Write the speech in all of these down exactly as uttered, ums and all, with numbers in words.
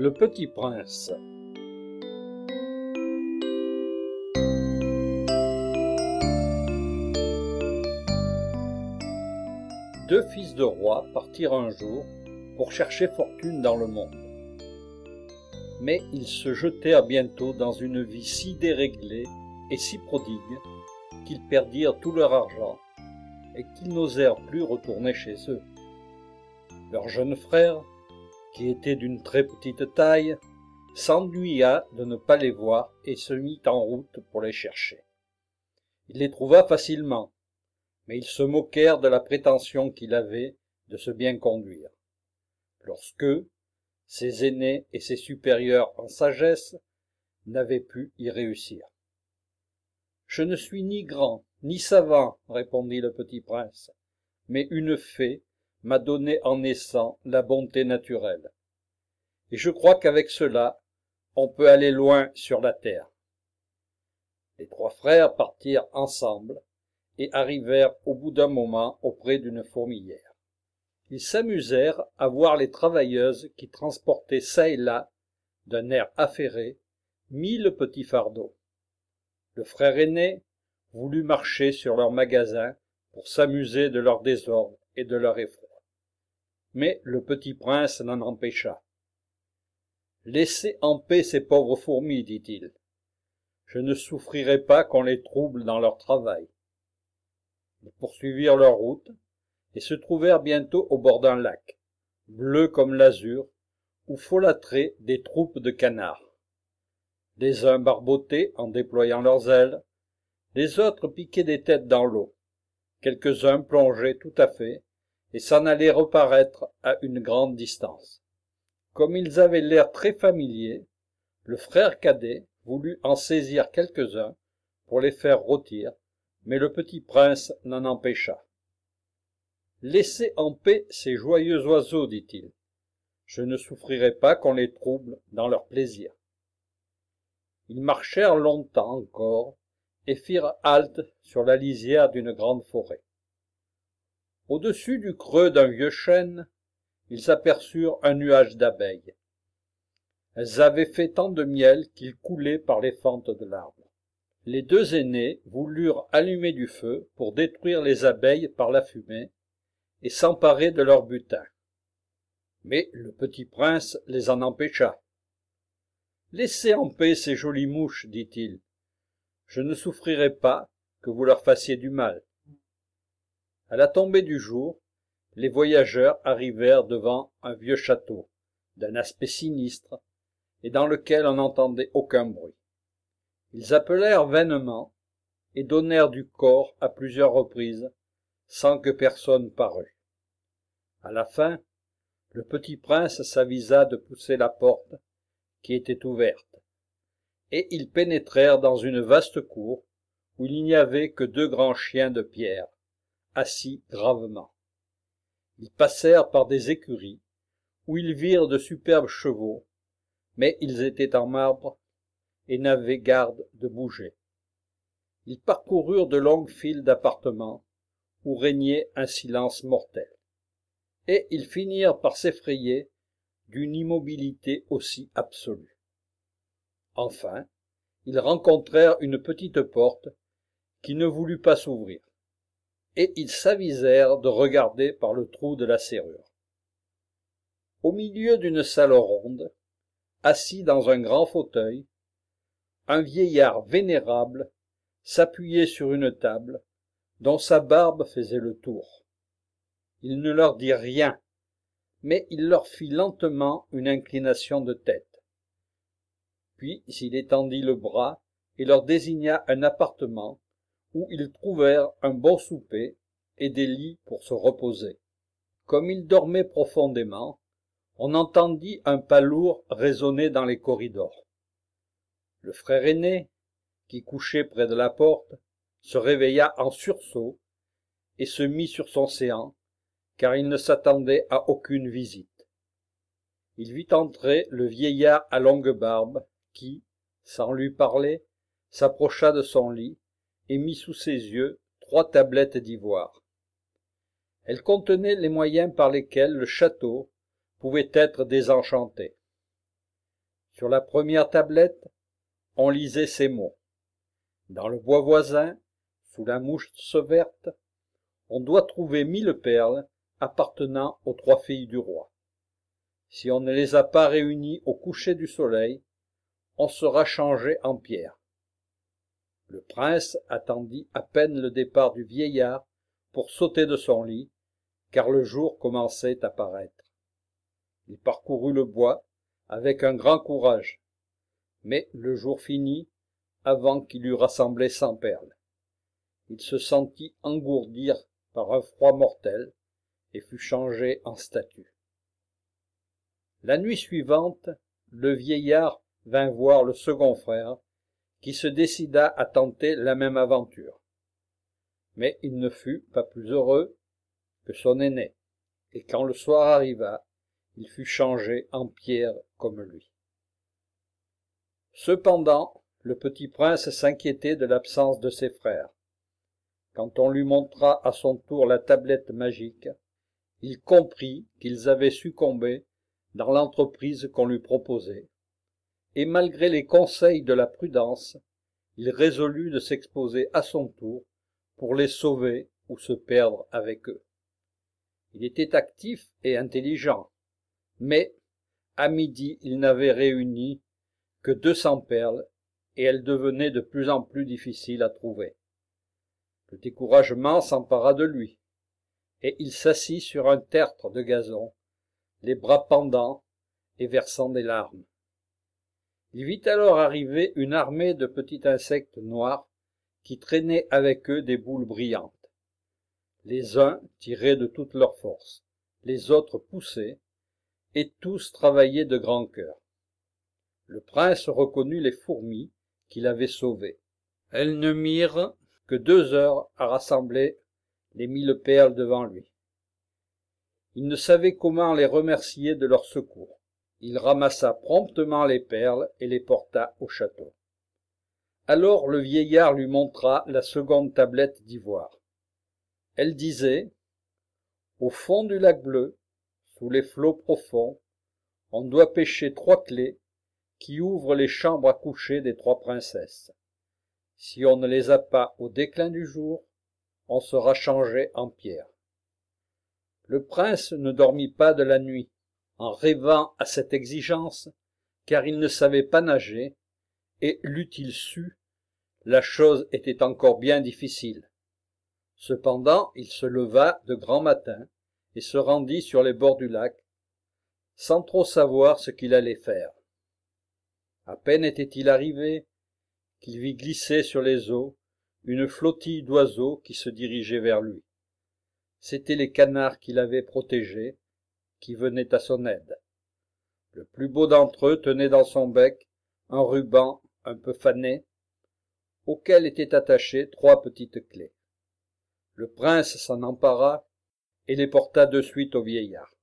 Le Petit Prince. Deux fils de rois partirent un jour pour chercher fortune dans le monde. Mais ils se jetèrent bientôt dans une vie si déréglée et si prodigue qu'ils perdirent tout leur argent et qu'ils n'osèrent plus retourner chez eux. Leur jeune frère, qui était d'une très petite taille, s'ennuya de ne pas les voir et se mit en route pour les chercher. Il les trouva facilement, mais ils se moquèrent de la prétention qu'il avait de se bien conduire. Lorsque ses aînés et ses supérieurs en sagesse n'avaient pu y réussir. « Je ne suis ni grand, ni savant, répondit le petit prince, mais une fée m'a donné en naissant la bonté naturelle. Et je crois qu'avec cela, on peut aller loin sur la terre. » Les trois frères partirent ensemble et arrivèrent au bout d'un moment auprès d'une fourmilière. Ils s'amusèrent à voir les travailleuses qui transportaient çà et là, d'un air affairé, mille petits fardeaux. Le frère aîné voulut marcher sur leur magasin pour s'amuser de leur désordre et de leur effroi. Mais le petit prince l'en empêcha. « Laissez en paix ces pauvres fourmis, dit-il. Je ne souffrirai pas qu'on les trouble dans leur travail. » Ils poursuivirent leur route et se trouvèrent bientôt au bord d'un lac, bleu comme l'azur, où folâtraient des troupes de canards. Les uns barbotaient en déployant leurs ailes, les autres piquaient des têtes dans l'eau. Quelques-uns plongeaient tout à fait et s'en allaient reparaître à une grande distance. Comme ils avaient l'air très familiers, le frère cadet voulut en saisir quelques-uns pour les faire rôtir, mais le petit prince n'en empêcha. « Laissez en paix ces joyeux oiseaux, dit-il. Je ne souffrirai pas qu'on les trouble dans leur plaisir. » Ils marchèrent longtemps encore et firent halte sur la lisière d'une grande forêt. Au-dessus du creux d'un vieux chêne, ils aperçurent un nuage d'abeilles. Elles avaient fait tant de miel qu'il coulait par les fentes de l'arbre. Les deux aînés voulurent allumer du feu pour détruire les abeilles par la fumée et s'emparer de leur butin. Mais le petit prince les en empêcha. « Laissez en paix ces jolies mouches, dit-il. Je ne souffrirai pas que vous leur fassiez du mal. » À la tombée du jour, les voyageurs arrivèrent devant un vieux château, d'un aspect sinistre, et dans lequel on n'entendait aucun bruit. Ils appelèrent vainement et donnèrent du corps à plusieurs reprises, sans que personne parût. À la fin, le petit prince s'avisa de pousser la porte, qui était ouverte, et ils pénétrèrent dans une vaste cour, où il n'y avait que deux grands chiens de pierre, assis gravement. Ils passèrent par des écuries, où ils virent de superbes chevaux, mais ils étaient en marbre et n'avaient garde de bouger. Ils parcoururent de longues files d'appartements, où régnait un silence mortel, et ils finirent par s'effrayer d'une immobilité aussi absolue. Enfin, ils rencontrèrent une petite porte qui ne voulut pas s'ouvrir, et ils s'avisèrent de regarder par le trou de la serrure. Au milieu d'une salle ronde, assis dans un grand fauteuil, un vieillard vénérable s'appuyait sur une table dont sa barbe faisait le tour. Il ne leur dit rien, mais il leur fit lentement une inclination de tête. Puis il étendit le bras et leur désigna un appartement où ils trouvèrent un bon souper et des lits pour se reposer. Comme ils dormaient profondément, on entendit un pas lourd résonner dans les corridors. Le frère aîné, qui couchait près de la porte, se réveilla en sursaut et se mit sur son séant, car il ne s'attendait à aucune visite. Il vit entrer le vieillard à longue barbe, qui, sans lui parler, s'approcha de son lit et mit sous ses yeux trois tablettes d'ivoire. Elles contenaient les moyens par lesquels le château pouvait être désenchanté. Sur la première tablette, on lisait ces mots. Dans le bois voisin, sous la mousse verte, on doit trouver mille perles appartenant aux trois filles du roi. Si on ne les a pas réunies au coucher du soleil, on sera changé en pierre. Le prince attendit à peine le départ du vieillard pour sauter de son lit, car le jour commençait à paraître. Il parcourut le bois avec un grand courage, mais le jour finit avant qu'il eût rassemblé cent perles. Il se sentit engourdir par un froid mortel et fut changé en statue. La nuit suivante, le vieillard vint voir le second frère, qui se décida à tenter la même aventure. Mais il ne fut pas plus heureux que son aîné, et quand le soir arriva, il fut changé en pierre comme lui. Cependant, le petit prince s'inquiétait de l'absence de ses frères. Quand on lui montra à son tour la tablette magique, il comprit qu'ils avaient succombé dans l'entreprise qu'on lui proposait, et malgré les conseils de la prudence, il résolut de s'exposer à son tour pour les sauver ou se perdre avec eux. Il était actif et intelligent, mais à midi il n'avait réuni que deux cents perles et elles devenaient de plus en plus difficiles à trouver. Le découragement s'empara de lui, et il s'assit sur un tertre de gazon, les bras pendants et versant des larmes. Il vit alors arriver une armée de petits insectes noirs qui traînaient avec eux des boules brillantes. Les uns tiraient de toute leur force, les autres poussaient, et tous travaillaient de grand cœur. Le prince reconnut les fourmis qu'il avait sauvées. Elles ne mirent que deux heures à rassembler les mille perles devant lui. Il ne savait comment les remercier de leur secours. Il ramassa promptement les perles et les porta au château. Alors le vieillard lui montra la seconde tablette d'ivoire. Elle disait « Au fond du lac bleu, sous les flots profonds, on doit pêcher trois clés qui ouvrent les chambres à coucher des trois princesses. Si on ne les a pas au déclin du jour, on sera changé en pierre. » Le prince ne dormit pas de la nuit, en rêvant à cette exigence, car il ne savait pas nager, et l'eût-il su, la chose était encore bien difficile. Cependant, il se leva de grand matin et se rendit sur les bords du lac, sans trop savoir ce qu'il allait faire. À peine était-il arrivé qu'il vit glisser sur les eaux une flottille d'oiseaux qui se dirigeait vers lui. C'étaient les canards qui l'avaient protégé, qui venaient à son aide. Le plus beau d'entre eux tenait dans son bec un ruban un peu fané, auquel étaient attachées trois petites clés. Le prince s'en empara et les porta de suite au vieillard.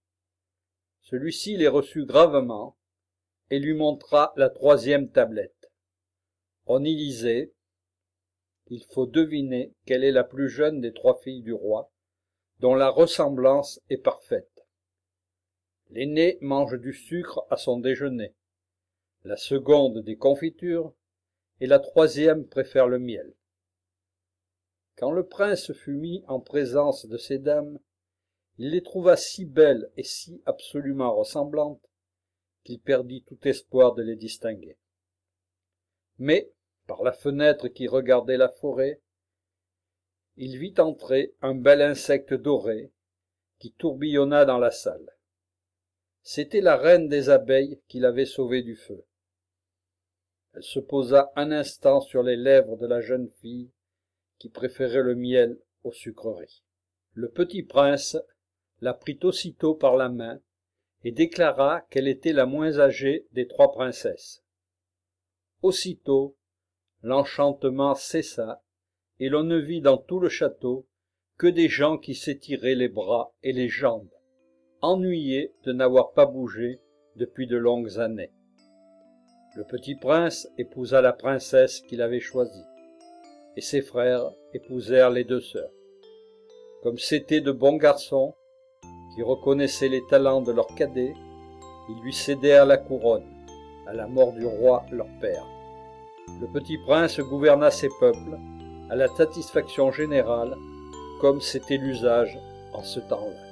Celui-ci les reçut gravement et lui montra la troisième tablette. On y lisait « Il faut deviner quelle est la plus jeune des trois filles du roi, dont la ressemblance est parfaite. L'aînée mange du sucre à son déjeuner, la seconde des confitures, et la troisième préfère le miel. » Quand le prince fut mis en présence de ces dames, il les trouva si belles et si absolument ressemblantes qu'il perdit tout espoir de les distinguer. Mais, par la fenêtre qui regardait la forêt, il vit entrer un bel insecte doré qui tourbillonna dans la salle. C'était la reine des abeilles qui l'avait sauvée du feu. Elle se posa un instant sur les lèvres de la jeune fille qui préférait le miel aux sucreries. Le petit prince la prit aussitôt par la main et déclara qu'elle était la moins âgée des trois princesses. Aussitôt, l'enchantement cessa et l'on ne vit dans tout le château que des gens qui s'étiraient les bras et les jambes, ennuyés de n'avoir pas bougé depuis de longues années. Le petit prince épousa la princesse qu'il avait choisie, et ses frères épousèrent les deux sœurs. Comme c'étaient de bons garçons, qui reconnaissaient les talents de leurs cadets, ils lui cédèrent la couronne, à la mort du roi leur père. Le petit prince gouverna ses peuples à la satisfaction générale, comme c'était l'usage en ce temps-là.